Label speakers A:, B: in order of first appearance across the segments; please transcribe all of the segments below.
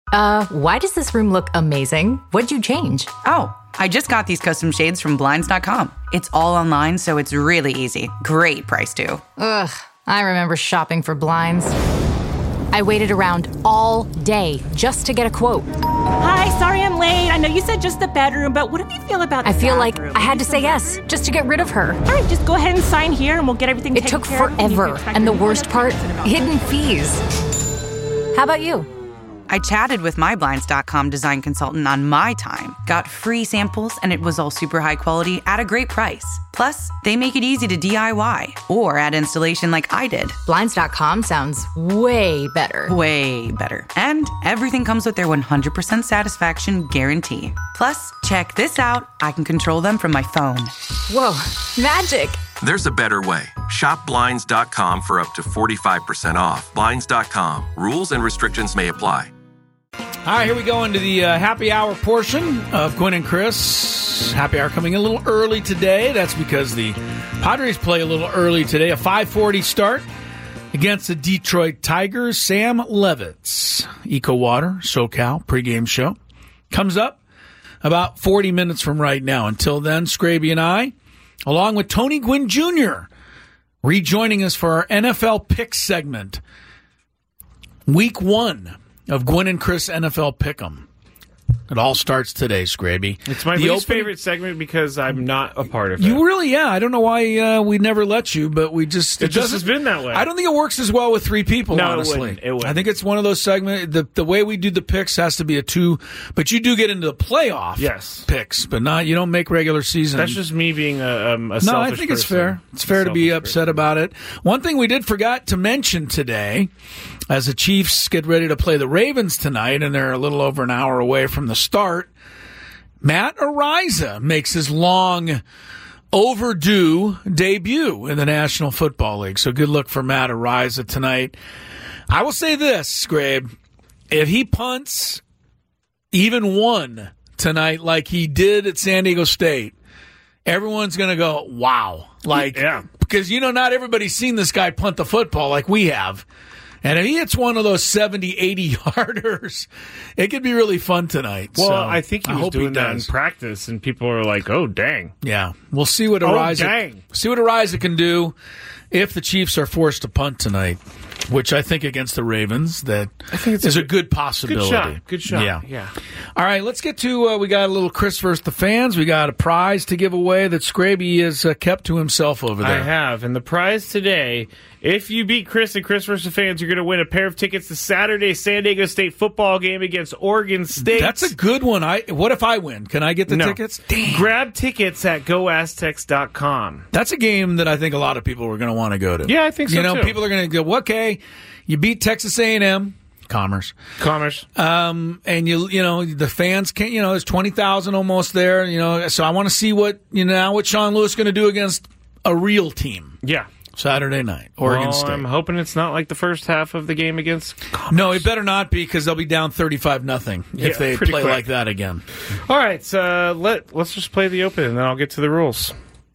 A: Why does this room look amazing? What'd you change?
B: Oh, I just got these custom shades from Blinds.com. It's all online, so it's really easy. Great price, too.
A: Ugh, I remember shopping for blinds. I waited around all day just to get a quote.
C: Hi, sorry I'm late. I know you said just the bedroom, but what do you feel about the
A: I feel
C: bathroom?
A: like I had to say yes just to get rid of her.
C: All right, just go ahead and sign here and we'll get everything
A: It
C: taken
A: took
C: care of.
A: forever, and the worst part, hidden fees. How about you?
B: I chatted with my Blinds.com design consultant on my time, got free samples, and it was all super high quality at a great price. Plus, they make it easy to DIY or add installation like I did.
A: Blinds.com sounds way better.
B: Way better. And everything comes with their 100% satisfaction guarantee. Plus, check this out. I can control them from my phone.
A: Whoa, magic.
D: There's a better way. Shop Blinds.com for up to 45% off. Blinds.com. Rules and restrictions may apply.
E: All right, here we go into the happy hour portion of Gwynn and Chris. Happy hour coming a little early today. That's because the Padres play a little early today. A 5:40 start against the Detroit Tigers. Sam Levitz, Eco Water, SoCal, pregame show. Comes up about 40 minutes from right now. Until then, Scraby and I, along with Tony Gwynn Jr., rejoining us for our NFL Picks segment. Week 1 of Gwynn and Chris NFL Pick'em. It all starts today, Scraby.
F: It's my least favorite segment because I'm not a part of it.
E: You really, I don't know why we never let you, but we just...
F: It just has been that way.
E: I don't think it works as well with 3 people,
F: no,
E: honestly.
F: It wouldn't.
E: I think it's one of those segments, the way we do the picks has to be a 2, but you do get into the playoff picks, but not, you don't make regular season.
F: That's just me being a selfish
E: No, I think it's
F: person.
E: fair. It's fair to be upset about it. One thing we did forget to mention today, as the Chiefs get ready to play the Ravens tonight, and they're a little over an hour away from the start, Matt Araiza makes his long overdue debut in the National Football League. So good luck for Matt Araiza tonight. I will say this, Scrabe. If he punts even one tonight like he did at San Diego State, everyone's going to go, wow. Because, not everybody's seen this guy punt the football like we have. And if he hits one of those 70, 80-yarders, it could be really fun tonight.
F: Well,
E: so
F: I think he was doing that in practice, and people are like, oh, dang.
E: Yeah, we'll see what Araiza can do if the Chiefs are forced to punt tonight, which I think against the Ravens, that is a good possibility.
F: Good shot. Yeah.
E: All right, let's get to, we got a little Chris versus the fans. We got a prize to give away that Scraby has kept to himself over there.
F: I have, and the prize today, if you beat Chris and Chris versus the fans, you're going to win a pair of tickets to Saturday's San Diego State football game against Oregon State.
E: That's a good one. What if I win? Can I get the tickets?
F: Damn. Grab tickets at GoAztecs.com.
E: That's a game that I think a lot of people are going to want to go to.
F: Yeah, I think so, too.
E: People are going to go, okay, you beat Texas A&M. Commerce. And the fans can't, there's 20,000 almost there, so I want to see what Sean Lewis is going to do against a real team.
F: Yeah.
E: Saturday night, Oregon State.
F: I'm hoping it's not like the first half of the game against Commerce.
E: No, it better not be, because they'll be down 35-0 if they play like that again.
F: All right, so let's just play the open, and then I'll get to the rules.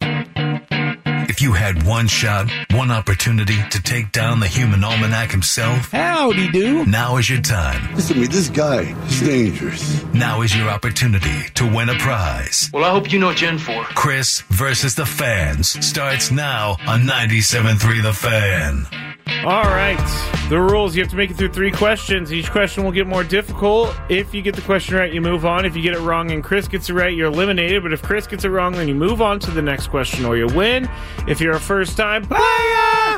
G: If you had one shot, one opportunity to take down the human almanac himself,
E: howdy do.
G: Now is your time.
H: Listen to me, this guy is dangerous.
G: Now is your opportunity to win a prize.
I: Well, I hope you know what you're in for.
G: Chris versus the fans starts now on 97.3 The Fan.
F: All right, the rules. You have to make it through 3 questions. Each question will get more difficult. If you get the question right, you move on. If you get it wrong and Chris gets it right, you're eliminated. But if Chris gets it wrong, then you move on to the next question or you win. If you're a first-time player...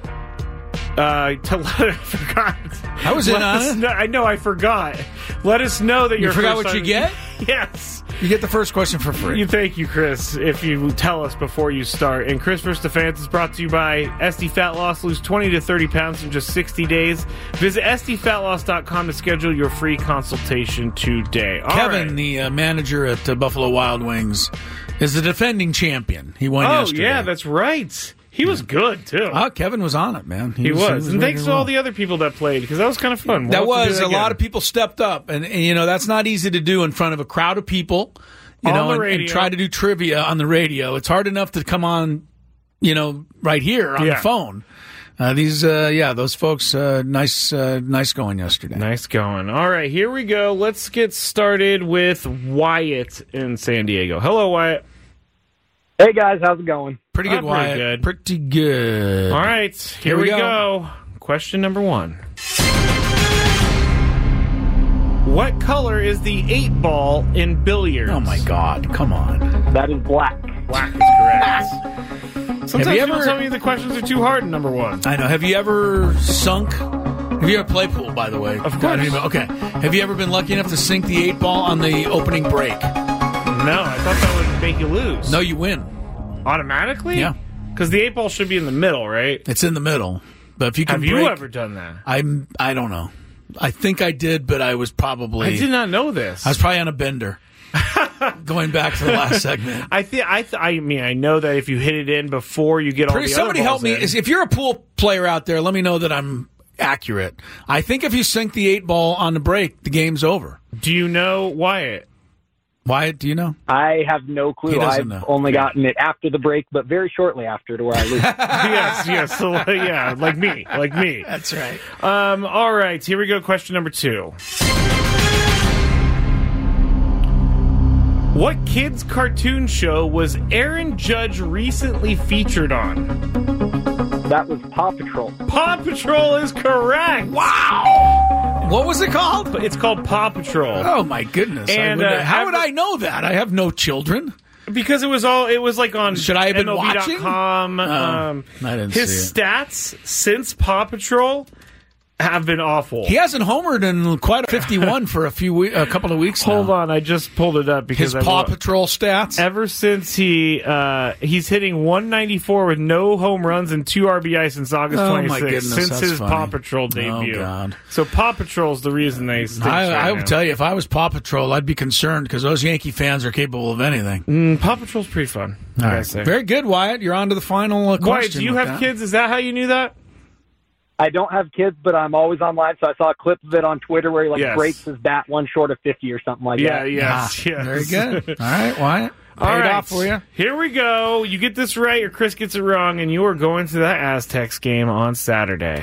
F: I forgot.
E: I was in on it.
F: I know, I forgot. Let us know that
E: you forgot what you get?
F: Yes.
E: You get the first question for free.
F: Thank you, Chris, if you tell us before you start. And Chris vs. the Fans is brought to you by SD Fat Loss. Lose 20 to 30 pounds in just 60 days. Visit SDFatLoss.com to schedule your free consultation today.
E: Kevin, the manager at Buffalo Wild Wings, is the defending champion. He won yesterday.
F: Oh, yeah, that's right. He was good, too.
E: Kevin was on it, man.
F: He was. And thanks to all the other people that played, because that was kind of fun.
E: A lot of people stepped up. And that's not easy to do in front of a crowd of people, and try to do trivia on the radio. It's hard enough to come on, right here on the phone. Those folks, nice going yesterday.
F: Nice going. All right, here we go. Let's get started with Wyatt in San Diego. Hello, Wyatt.
I: Hey, guys. How's it going?
E: Pretty good, Wyatt. Pretty good.
F: All right, here we go. Question number 1. What color is the 8-ball in billiards?
E: Oh, my God. Come on.
I: That is black.
F: Black is correct. Sometimes people tell me the questions are too hard in number 1.
E: I know. Have you ever sunk? Have you ever played pool, by the way?
F: Of course.
E: Okay. Have you ever been lucky enough to sink the 8-ball on the opening break?
F: No, I thought that would make you lose.
E: No, you win.
F: Automatically?
E: Yeah.
F: Because the 8-ball should be in the middle, right?
E: It's in the middle. But if you can
F: Have you ever done that?
E: I don't know. I think I did, but I was probably...
F: I did not know this.
E: I was probably on a bender. Going back to the last segment.
F: I know that if you hit it in before you get all the
E: somebody
F: other
E: help me.
F: in.
E: If you're a pool player out there, let me know that I'm accurate. I think if you sink the 8-ball on the break, the game's over.
F: Do you know Wyatt?
E: Wyatt, do you know?
I: I have no clue. I've only gotten it after the break, but very shortly after to where I lose.
F: yes. So, yeah, like me.
E: That's right.
F: All right, here we go. Question number 2. What kids' cartoon show was Aaron Judge recently featured on?
I: That was Paw Patrol.
F: Paw Patrol is correct.
E: Wow. What was it called?
F: It's called Paw Patrol.
E: Oh, my goodness.
F: And
E: how would I know that? I have no children.
F: Because it was like on
E: Should I have been watching?
F: MLB.com.
E: I didn't see
F: his stats since Paw Patrol have been awful.
E: He hasn't homered in quite a 51 for a couple of weeks now.
F: Hold on, I just pulled it up because
E: his Paw Patrol stats.
F: Ever since he's hitting 194 with no home runs and 2 RBI since August 26th.
E: My goodness,
F: since his
E: funny.
F: Paw Patrol debut.
E: Oh God!
F: So Paw Patrol's the reason they stink.
E: I would tell you, if I was Paw Patrol, I'd be concerned because those Yankee fans are capable of anything.
F: Paw Patrol's pretty fun.
E: All right, very good, Wyatt. You're on to the final question.
F: Wyatt, do you have kids? Is that how you knew that?
I: I don't have kids, but I'm always online, so I saw a clip of it on Twitter where he breaks his bat one short of 50 or something like that.
F: Yes.
E: Very good. All right, Wyatt.
F: All right,
E: off for you.
F: Here we go. You get this right or Chris gets it wrong, and you are going to that Aztecs game on Saturday.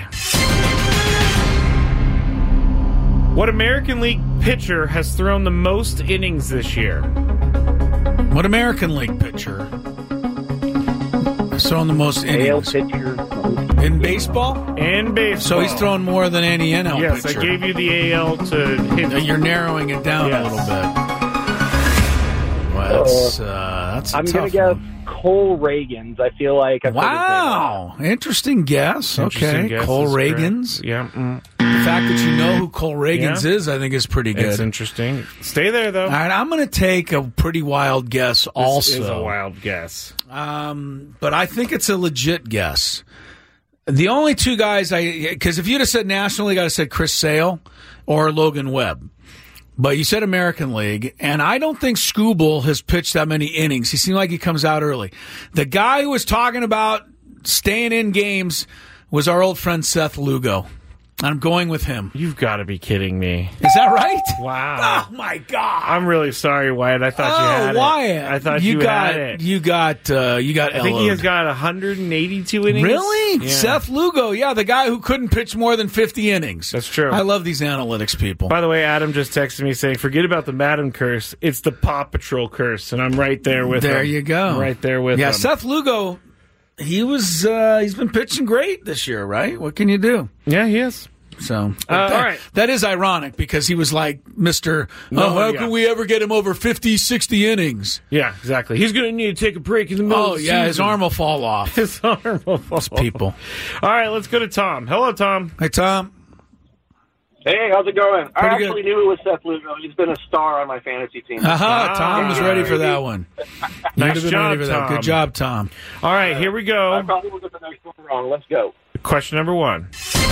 F: What American League pitcher has thrown the most innings this year?
E: What American League pitcher has thrown the most innings?
I: Pitcher.
E: In baseball?
F: In baseball.
E: So he's thrown more than any NL pitcher.
F: Yes, I gave you the AL to hit.
E: You're narrowing it down a little bit. Well, that's a
I: I'm
E: going to
I: guess Cole Reagans. I feel like I've
E: Wow. Interesting guess.
F: Interesting
E: okay.
F: guess
E: Cole Reagans.
F: Correct. Yeah.
E: The fact that you know who Cole Reagans is, I think, is pretty good.
F: It's interesting. Stay there, though.
E: All right, I'm going to take a pretty wild guess also.
F: This is a wild guess.
E: But I think it's a legit guess. The only two guys because if you'd have said National League, I'd have said Chris Sale or Logan Webb. But you said American League, and I don't think Skubal has pitched that many innings. He seemed like he comes out early. The guy who was talking about staying in games was our old friend Seth Lugo. I'm going with him.
F: You've got to be kidding me.
E: Is that right?
F: Wow.
E: Oh, my God.
F: I'm really sorry, Wyatt. I thought you had
E: Wyatt.
F: it. I thought you had it.
E: You got
F: I think he has got 182 innings.
E: Really?
F: Yeah.
E: Seth Lugo, the guy who couldn't pitch more than 50 innings.
F: That's true.
E: I love these analytics people.
F: By the way, Adam just texted me saying, forget about the Madden curse. It's the Paw Patrol curse. And I'm right there with him.
E: There you go.
F: I'm right there with him.
E: Yeah, Seth Lugo, he's been pitching great this year, right? What can you do?
F: Yeah, he is.
E: So,
F: all right.
E: That is ironic because he was like Mr. How can we ever get him over 50, 60 innings?
F: Yeah, exactly. He's going to need to take a break in the middle of the season.
E: His arm will fall off.
F: His arm will fall off.
E: People.
F: All right, let's go to Tom. Hello, Tom.
E: Hey, Tom.
J: Hey, how's it going? I
E: Pretty
J: actually knew it was Seth Lugo. He's been a star on my fantasy team.
E: Tom was ready for that one.
F: Nice job, Tom.
E: Good job, Tom.
F: All right, here we go.
J: I probably will get the next one wrong. Let's go.
F: Question number 1.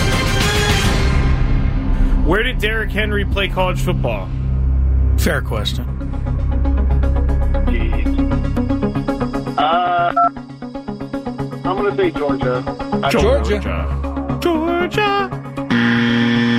F: Where did Derrick Henry play college football?
E: Fair question.
J: Jeez. I'm going to say Georgia.
F: Georgia.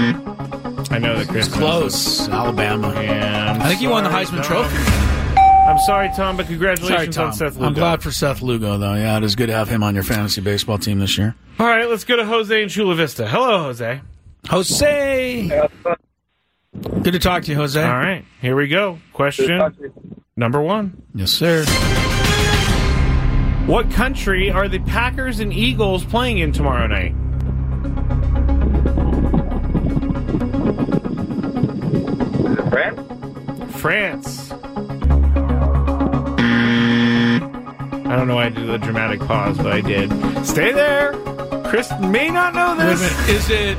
F: I know that Chris
E: close. Alabama.
F: And
E: I think he won the Heisman Trophy.
F: I'm sorry, Tom, but congratulations
E: Sorry,
F: on Seth Lugo.
E: I'm glad for Seth Lugo, though. Yeah, it is good to have him on your fantasy baseball team this year.
F: All right, let's go to Jose in Chula Vista. Hello, Jose.
E: Jose! Good to talk to you, Jose.
F: All right, here we go. Question number 1.
E: Yes, sir.
F: What country are the Packers and Eagles playing in tomorrow night? France. I don't know why I did the dramatic pause, but I did. Stay there. Chris may not know this.
E: Wait a minute. Is it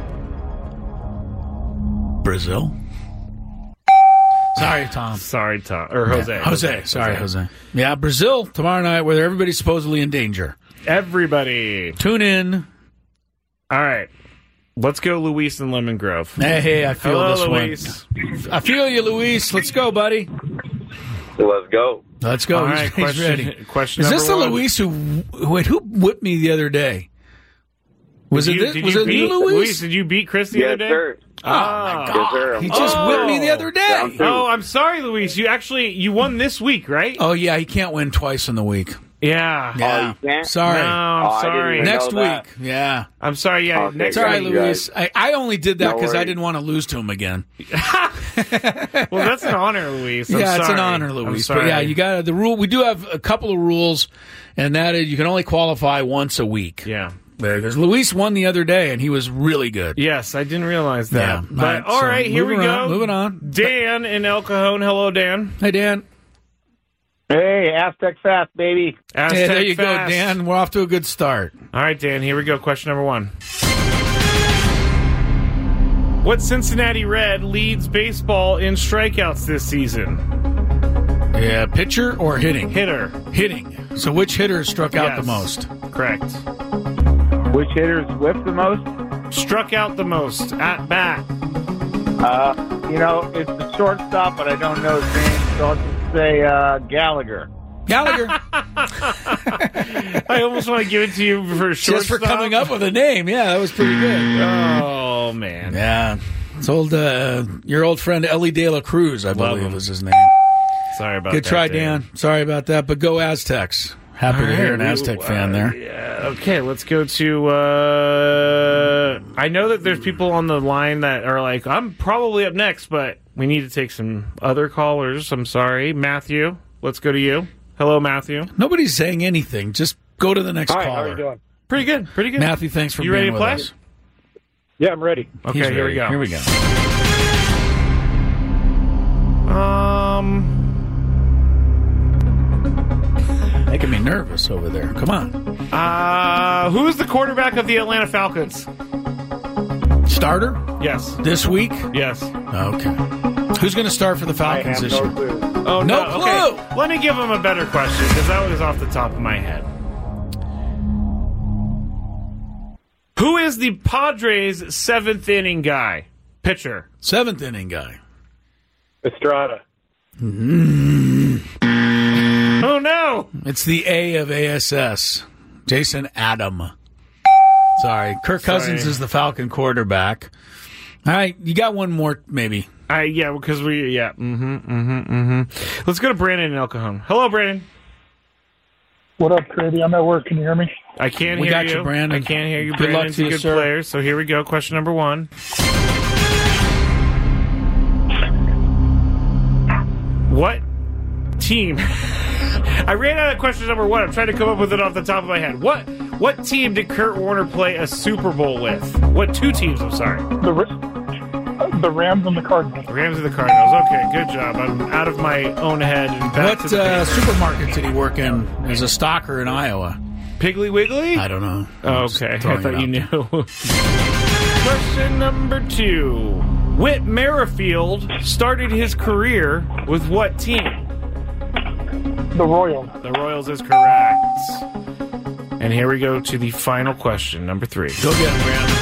E: Brazil? Sorry, Tom.
F: Sorry, Tom. Or Jose.
E: Yeah, Jose. Sorry, Jose. Yeah, Brazil tomorrow night where everybody's supposedly in danger.
F: Everybody.
E: Tune in.
F: All right. Let's go, Luis in Lemon Grove.
E: Hey, I feel
F: Hello,
E: this
F: Luis.
E: one. I feel you, Luis. Let's go, buddy.
J: Let's go.
E: Let's go.
F: All right,
E: He's ready.
F: Question
E: Is this the
F: number 1.
E: Luis who whipped me the other day? Was it
F: Did you beat Luis? Did you beat Chris the other day?
J: Sir.
E: Oh, my God.
J: Yes, sir.
E: He just whipped me the other day.
F: Oh, I'm sorry, Luis. You won this week, right?
E: Oh, yeah, he can't win twice in the week.
F: Yeah.
E: Yeah.
J: you can't?
E: Sorry.
F: No, I'm sorry.
E: Next
J: know that.
E: week. Yeah.
F: I'm sorry. Yeah.
J: Okay,
F: next
E: Sorry,
F: week.
E: Luis. I only did that
J: No
E: because I
J: worries.
E: didn't want to lose to him again.
F: Well, that's an honor, Luis.
E: Yeah,
F: I'm
E: it's an
F: sorry.
E: honor,
F: I'm
E: Luis.
F: sorry.
E: But yeah, you got the rule. We do have a couple of rules, and that is you can only qualify once a week.
F: Yeah.
E: Because Luis won the other day, and he was really good.
F: Yes, I didn't realize that.
E: Yeah.
F: But all right, here we go.
E: Moving on.
F: Dan in El Cajon. Hello, Dan.
E: Hey, Dan.
I: Hey, Aztec Fast, baby.
F: Aztec
E: Hey, there you
F: Fast.
E: go, Dan. We're off to a good start.
F: All right, Dan, here we go. Question number 1. What Cincinnati Red leads baseball in strikeouts this season?
E: Yeah, pitcher or hitting?
F: Hitter.
E: Hitting. So which hitter struck out the
F: Yes.
E: most?
F: Correct.
I: Which hitters whipped the most?
F: Struck out the most at bat.
I: It's the shortstop, but I don't know his name, so I'll just say Gallagher.
E: Gallagher.
F: I almost want to give it to you for shortstop.
E: Just for coming up with a name. Yeah, that was pretty good.
F: Oh, man.
E: Yeah. It's your old friend Ellie De La Cruz, I
F: Love
E: believe
F: him.
E: was his name.
F: Sorry about
E: Good
F: that.
E: try, Dan. Sorry about that, but go Aztecs. Happy to hear an Aztec fan there.
F: Yeah. Okay, let's go to... I know that there's people on the line that are like, I'm probably up next, but we need to take some other callers. I'm sorry. Matthew, let's go to you. Hello, Matthew.
E: Nobody's saying anything. Just go to the next
I: Hi,
E: caller.
I: how are you doing?
F: Pretty good. Pretty good.
E: Matthew, thanks for
F: You
E: being
F: ready to
E: with
F: play?
E: us.
I: Yeah, I'm ready.
F: Okay,
E: He's
F: here we
E: ready.
F: go.
E: Here we go. Making me nervous over there. Come on.
F: Who is the quarterback of the Atlanta Falcons?
E: Starter
F: Yes.
E: this week?
F: Yes.
E: Okay. Who's going to start for the
I: I
E: Falcons
I: have
E: this
I: no
E: year?
I: clue.
F: Oh,
E: No
F: no.
E: clue.
F: Okay. Let me give him a better question because that was off the top of my head. Who is the Padres' seventh inning guy? Pitcher.
E: Seventh inning guy.
J: Estrada.
F: Oh, no.
E: It's the A of ASS. Jason Adam. Sorry. Kirk Cousins is the Falcon quarterback. All right. You got one more, maybe.
F: Yeah, because Let's go to Brandon in El Cajon. Hello, Brandon.
K: What up, Crazy? I'm at work. Can you hear me?
F: I can't
E: We
F: hear
E: got you, Brandon.
F: I can't hear you.
E: Good luck
F: Brandon's
E: to
F: a
E: you,
F: good
E: sir.
F: player. So here we go. Question number 1. What team? I ran out of question number 1. I'm trying to come up with it off the top of my head. What team did Kurt Warner play a Super Bowl with? What 2 teams? I'm sorry.
K: The Rams and the Cardinals.
F: The Rams and the Cardinals. Okay, good job. I'm out of my own head and back
E: What
F: to the
E: supermarket did he work in as a stocker in Iowa?
F: Piggly Wiggly?
E: I don't know.
F: Oh, okay. I
E: throwing
F: thought
E: it
F: you
E: out
F: knew. Question number 2. Whit Merrifield started his career with what team?
K: The Royals.
F: The Royals is correct. And here we go to the final question, number 3.
E: Go get him, Brandon.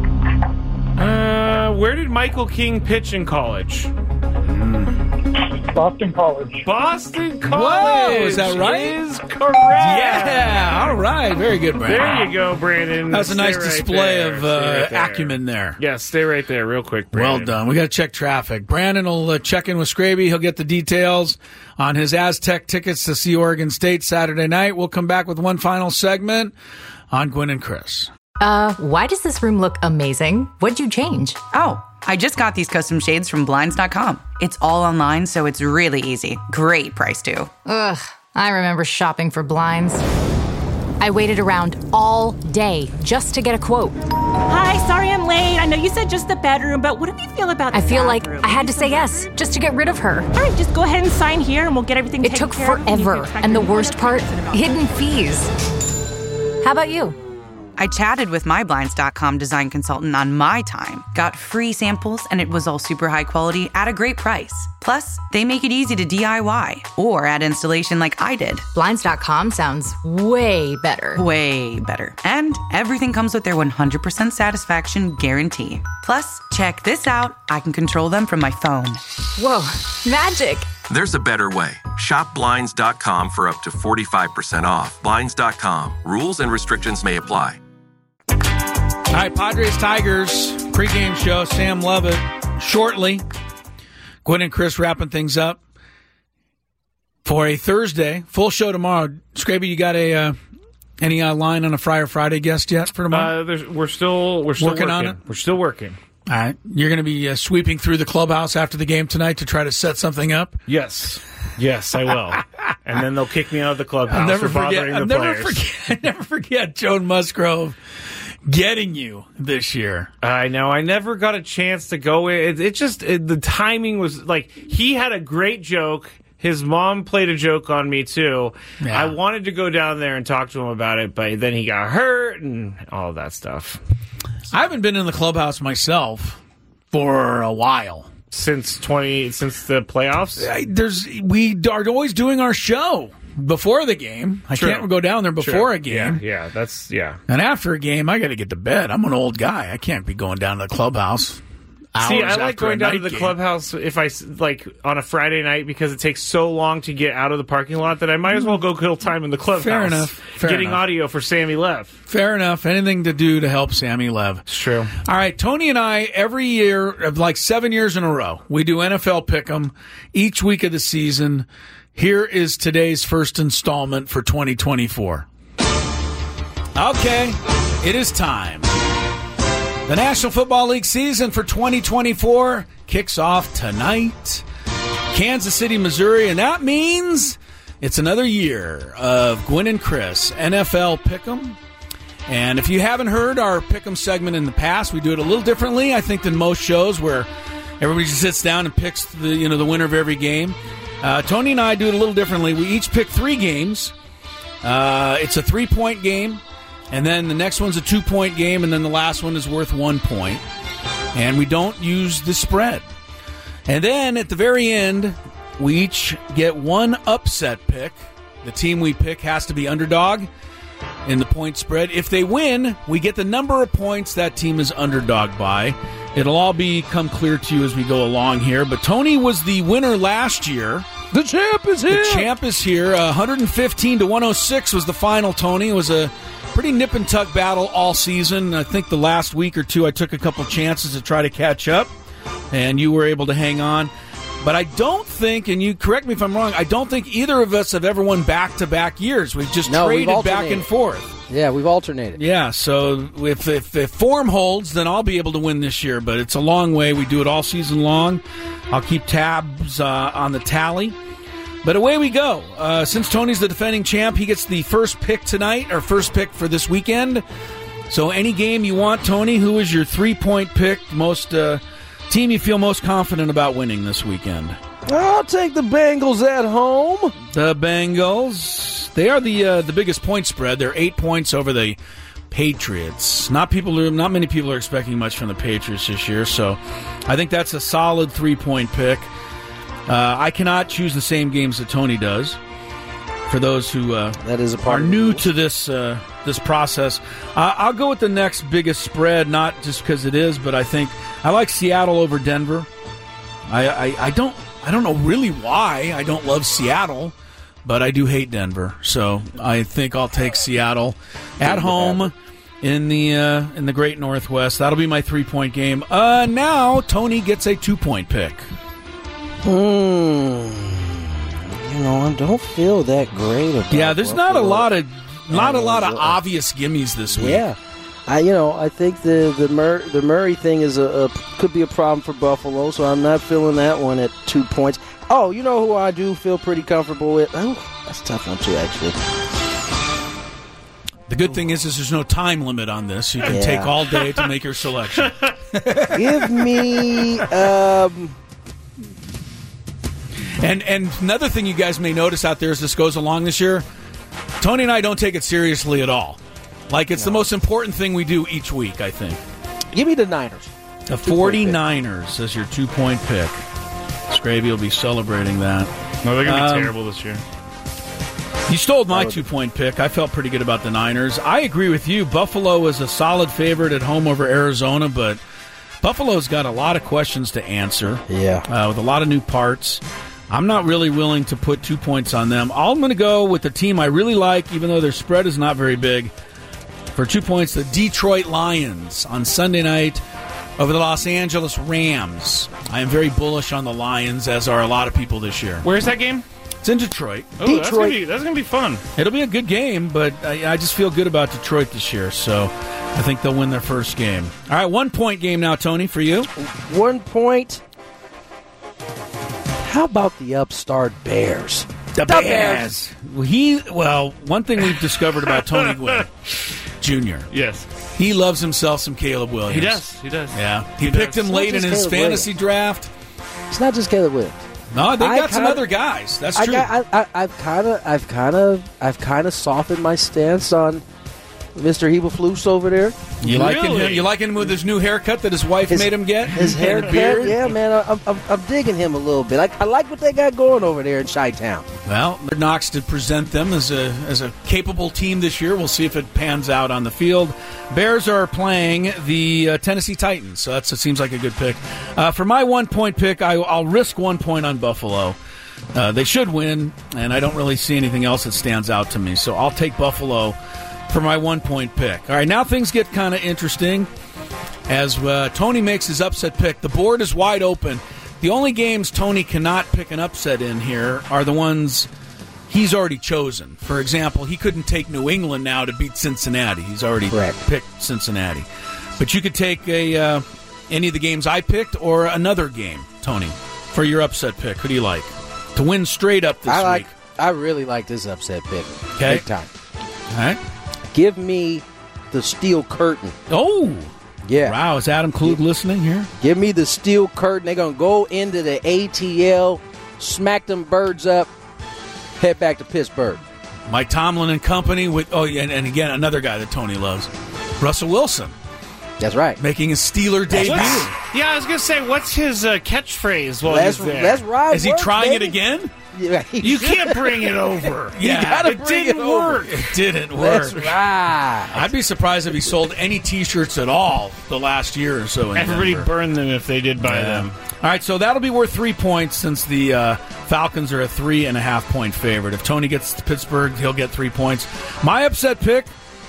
F: Where did Michael King pitch in college?
K: Boston College.
F: Boston College.
E: Whoa, is that right?
F: Is correct.
E: Yeah. All right. Very good, Brandon.
F: There you go, Brandon.
E: That's a nice
F: Stay
E: display
F: right
E: of
F: there.
E: acumen there.
F: Yeah, stay right there real quick, Brandon.
E: Well done. We got to check traffic. Brandon will check in with Scraby. He'll get the details on his Aztec tickets to see Oregon State Saturday night. We'll come back with one final segment on Gwynn and Chris.
A: Why does this room look amazing? What'd you change?
B: Oh, I just got these custom shades from Blinds.com. It's all online, so it's really easy. Great price, too.
A: Ugh, I remember shopping for blinds. I waited around all day just to get a quote.
C: Hi, sorry I'm late. I know you said just the bedroom, but what do you feel about the
A: I feel like
C: bathroom?
A: I had to say yes just to get rid of her.
C: All right, just go ahead and sign here and we'll get everything
A: It
C: taken
A: took
C: care of.
A: forever, and the worst part, hidden fees. How about you?
B: I chatted with my Blinds.com design consultant on my time, got free samples, and it was all super high quality at a great price. Plus, they make it easy to DIY or add installation like I did.
A: Blinds.com sounds way better.
B: Way better. And everything comes with their 100% satisfaction guarantee. Plus, check this out. I can control them from my phone.
A: Whoa, magic.
D: There's a better way. Shop Blinds.com for up to 45% off. Blinds.com. Rules and restrictions may apply.
E: All right, Padres-Tigers pregame show. Sam Lovett shortly. Gwynn and Chris wrapping things up for a Thursday. Full show tomorrow. Scraby, you got any line on a Friar Friday guest yet for tomorrow?
F: We're still working
E: on it.
F: We're still working.
E: All right. You're going to be sweeping through the clubhouse after the game tonight to try to set something up?
F: Yes, I will. And then they'll kick me out of the clubhouse for bothering the players.
E: I'll never forget Joan Musgrove getting you this year.
F: I know. I never got a chance to go in. The timing was like, he had a great joke. His mom played a joke on me, too. Yeah. I wanted to go down there and talk to him about it, but then he got hurt and all of that stuff.
E: I haven't been in the clubhouse myself for a while.
F: Since the playoffs?
E: We are always doing our show before the game. I can't go down there before a game.
F: Yeah.
E: And after a game, I got to get to bed. I'm an old guy. I can't be going down to the clubhouse.
F: See, I like going down to the clubhouse if I on a Friday night because it takes so long to get out of the parking lot that I might as well go kill time in the clubhouse.
E: Fair enough.
F: Getting audio for Sammy Lev.
E: Fair enough. Anything to do to help Sammy Lev.
F: It's true.
E: All right, Tony and I, every year, like 7 years in a row, we do NFL Pick'em each week of the season. Here is today's first installment for 2024. Okay, it is time. The National Football League season for 2024 kicks off tonight. Kansas City, Missouri, and that means it's another year of Gwynn and Chris NFL Pick'em. And if you haven't heard our Pick'em segment in the past, we do it a little differently, I think, than most shows where everybody just sits down and picks the winner of every game. Tony and I do it a little differently. We each pick 3 games. It's a 3-point game. And then the next one's a 2-point game, and then the last one is worth 1 point. And we don't use the spread. And then at the very end, we each get one upset pick. The team we pick has to be underdog in the point spread. If they win, we get the number of points that team is underdog by. It'll all become clear to you as we go along here. But Tony was the winner last year.
L: The champ is here.
E: The champ is here. 115-106 was the final, Tony. It was a pretty nip-and-tuck battle all season. I think the last week or two I took a couple chances to try to catch up, and you were able to hang on. But I don't think, and you correct me if I'm wrong, I don't think either of us have ever won back-to-back years. We've just traded back and forth.
L: Yeah, we've alternated.
E: Yeah, so if form holds, then I'll be able to win this year. But it's a long way. We do it all season long. I'll keep tabs on the tally. But away we go. Since Tony's the defending champ, he gets the first pick tonight, or first pick for this weekend. So any game you want, Tony, who is your 3-point pick, team you feel most confident about winning this weekend?
L: I'll take the Bengals at home.
E: The Bengals, they are the biggest point spread. They're 8 points over the Patriots. Not many people are expecting much from the Patriots this year, so I think that's a solid 3-point pick. I cannot choose the same games that Tony does. For those who are new to this process, I'll go with the next biggest spread, not just because it is, but I think I like Seattle over Denver. I don't I don't know really why. I don't love Seattle, but I do hate Denver. So I think I'll take Seattle at home in the Great Northwest. That'll be my 3-point game. Now Tony gets a 2-point pick.
L: I don't feel that great about
E: there's
L: Buffalo.
E: not a lot of obvious gimmies this week.
L: Yeah. I think the Murray thing is could be a problem for Buffalo, so I'm not feeling that one at 2 points. Oh, you know who I do feel pretty comfortable with? Oh, that's a tough one too, actually.
E: The good thing is there's no time limit on this. You can take all day to make your selection.
L: Give me
E: And another thing you guys may notice out there as this goes along this year, Tony and I don't take it seriously at all. Like, it's the most important thing we do each week, I think.
L: Give me the Niners.
E: The 49ers as your 2-point pick. Scravy will be celebrating that.
F: No, they're going to be terrible this year.
E: You stole my 2-point pick. I felt pretty good about the Niners. I agree with you. Buffalo is a solid favorite at home over Arizona, but Buffalo's got a lot of questions to answer.
L: Yeah.
E: With a lot of new parts. I'm not really willing to put 2 points on them. I'm going to go with the team I really like, even though their spread is not very big. For 2 points, the Detroit Lions on Sunday night over the Los Angeles Rams. I am very bullish on the Lions, as are a lot of people this year.
F: Where's that game?
E: It's in Detroit.
F: Oh,
L: Detroit.
F: That's gonna be fun.
E: It'll be a good game, but I just feel good about Detroit this year, so I think they'll win their first game. All right, 1-point game now, Tony, for you.
L: 1 point. How about the upstart Bears?
E: The Bears. Well, one thing we've discovered about Tony Gwynn Jr.
F: Yes.
E: He loves himself some Caleb Williams.
F: He does.
E: Yeah. He picked him late in his fantasy draft.
L: It's not just Caleb Williams.
E: No, they got some other guys. That's true.
L: I've kind of softened my stance on Mr. Hebelflus over there.
E: You liking him with his new haircut that his wife made him get?
L: His haircut, beard? Yeah, man. I'm digging him a little bit. I like what they got going over there in Chi-Town.
E: Well, Knox did present them as a capable team this year. We'll see if it pans out on the field. Bears are playing the Tennessee Titans, so it seems like a good pick. For my 1-point pick, I'll risk 1 point on Buffalo. They should win, and I don't really see anything else that stands out to me, so I'll take Buffalo for my 1-point pick. All right, now things get kind of interesting as Tony makes his upset pick. The board is wide open. The only games Tony cannot pick an upset in here are the ones he's already chosen. For example, he couldn't take New England now to beat Cincinnati. He's already picked Cincinnati. But you could take any of the games I picked or another game, Tony, for your upset pick. Who do you like? To win straight up this week.
L: I really like this upset pick.
E: Okay.
L: Big time.
E: All right.
L: Give me the Steel Curtain.
E: Oh!
L: Yeah.
E: Wow, is Adam Klug listening here?
L: Give me the Steel Curtain. They're going to go into the ATL, smack them birds up, head back to Pittsburgh.
E: Mike Tomlin and company with, and again, another guy that Tony loves, Russell Wilson.
L: That's right.
E: Making his Steeler debut.
F: Yeah, I was going to say, what's his catchphase while he's there?
L: That's right.
E: Is he trying it again?
L: Yeah,
F: you can't bring it over.
E: Yeah,
F: it didn't work.
E: It didn't work.
L: That's right.
E: I'd be surprised if he sold any T-shirts at all the last year or so.
F: Everybody burned them if they did buy them.
E: All right, so that'll be worth 3 points since the Falcons are a 3.5-point favorite. If Tony gets to Pittsburgh, he'll get 3 points. My upset pick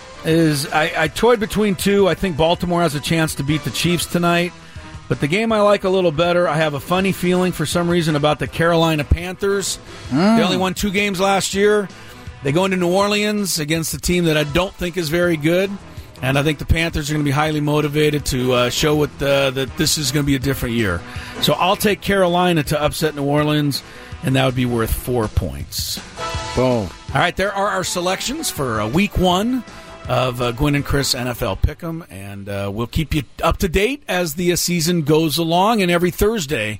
E: is I toyed between two. I think Baltimore has a chance to beat the Chiefs tonight. But the game I like a little better, I have a funny feeling for some reason about the Carolina Panthers. They only won 2 games last year. They go into New Orleans against a team that I don't think is very good. And I think the Panthers are going to be highly motivated to show that this is going to be a different year. So I'll take Carolina to upset New Orleans, and that would be worth 4 points.
L: Boom.
E: All right, there are our selections for Week 1 of Gwynn and Chris NFL Pick'em, and we'll keep you up to date as the season goes along. And every Thursday,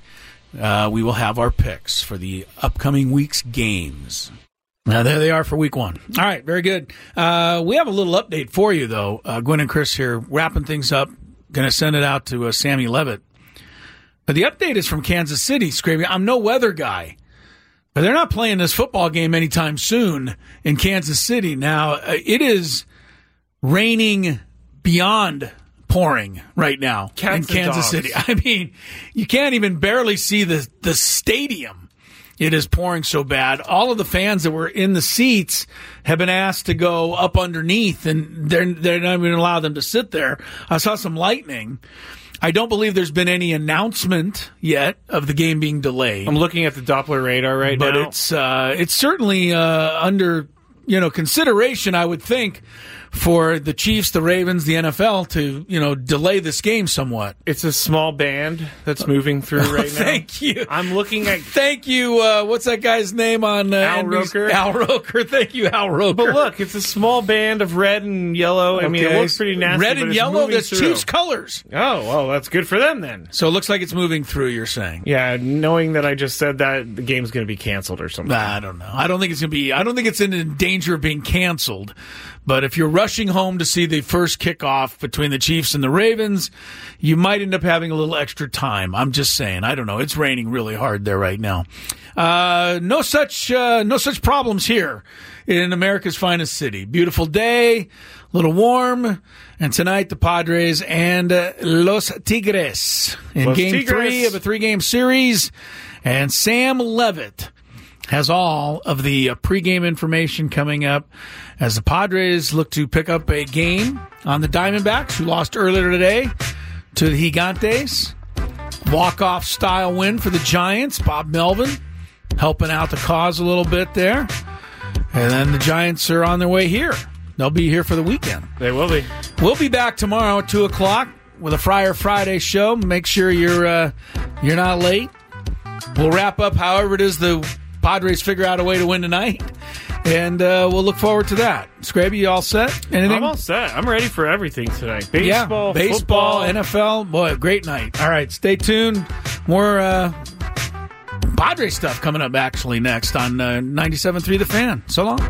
E: we will have our picks for the upcoming week's games. Now, there they are for Week 1. All right, very good. We have a little update for you, though. Gwynn and Chris here, wrapping things up. Going to send it out to Sammy Levitt. But the update is from Kansas City, screaming, I'm no weather guy. But they're not playing this football game anytime soon in Kansas City. Now, it is raining beyond pouring right now in Kansas City. I mean, you can't even barely see the stadium. It is pouring so bad. All of the fans that were in the seats have been asked to go up underneath, and they're not even allowed them to sit there. I saw some lightning. I don't believe there's been any announcement yet of the game being delayed.
F: I'm looking at the Doppler radar right now.
E: But it's certainly under consideration, I would think, for the Chiefs, the Ravens, the NFL to, delay this game somewhat.
F: It's a small band that's moving through right now.
E: Thank you.
F: I'm looking at...
E: Thank you. What's that guy's name on
F: Al Roker?
E: Al Roker. Thank you, Al Roker.
F: But look, it's a small band of red and yellow. I mean, it looks pretty nasty.
E: Red and yellow, that's Chiefs colors.
F: Oh, well, that's good for them then.
E: So it looks like it's moving through, you're saying.
F: Yeah, knowing that I just said that, the game's going to be canceled or something.
E: I don't know. I don't think it's in danger of being canceled. But if you're rushing home to see the first kickoff between the Chiefs and the Ravens, you might end up having a little extra time. I'm just saying. I don't know. It's raining really hard there right now. No such problems here in America's finest city. Beautiful day, a little warm, and tonight the Padres and Los Tigres in Game 3 of a 3-game series. And Sam Levitt has all of the pregame information coming up as the Padres look to pick up a game on the Diamondbacks, who lost earlier today to the Gigantes. Walk-off style win for the Giants. Bob Melvin helping out the cause a little bit there. And then the Giants are on their way here. They'll be here for the weekend.
F: They will be.
E: We'll be back tomorrow at 2 o'clock with a Friar Friday show. Make sure you're not late. We'll wrap up however it is the Padres figure out a way to win tonight, and we'll look forward to that. Scraby, you all set? Anything?
F: I'm all set. I'm ready for everything tonight.
E: Baseball,
F: football.
E: NFL. Boy, great night. All right, stay tuned. More Padre stuff coming up actually next on 97.3 The Fan. So long.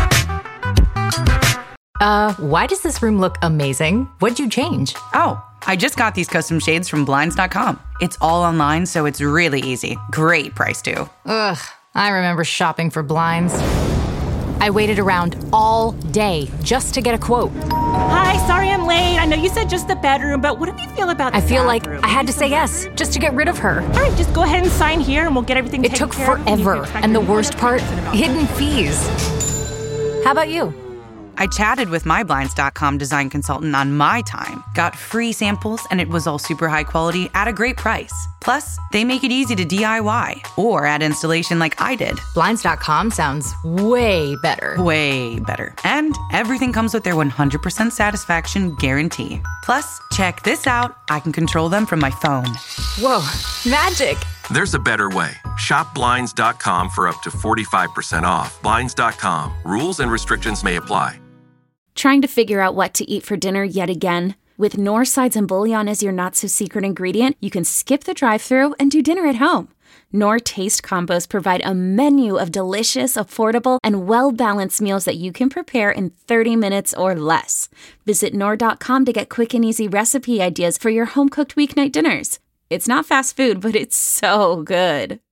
A: Why does this room look amazing? What'd you change?
B: Oh, I just got these custom shades from Blinds.com. It's all online, so it's really easy. Great price, too.
A: Ugh, I remember shopping for blinds. I waited around all day just to get a quote.
C: Hi, sorry I'm late. I know you said just the bedroom, but what do you feel about the
A: I feel
C: bathroom?
A: like I had to say yes just to get rid of her.
C: All right, just go ahead and sign here and we'll get everything taken care of.
A: It took forever, and the worst part, hidden fees. How about you?
B: I chatted with my Blinds.com design consultant on my time, got free samples, and it was all super high quality at a great price. Plus, they make it easy to DIY or add installation like I did.
A: Blinds.com sounds way better.
B: Way better. And everything comes with their 100% satisfaction guarantee. Plus, check this out. I can control them from my phone.
A: Whoa, magic.
D: There's a better way. Shop Blinds.com for up to 45% off. Blinds.com. Rules and restrictions may apply.
M: Trying to figure out what to eat for dinner yet again? With Knorr sides and bouillon as your not-so-secret ingredient, you can skip the drive-thru and do dinner at home. Knorr Taste Combos provide a menu of delicious, affordable, and well-balanced meals that you can prepare in 30 minutes or less. Visit Knorr.com to get quick and easy recipe ideas for your home-cooked weeknight dinners. It's not fast food, but it's so good.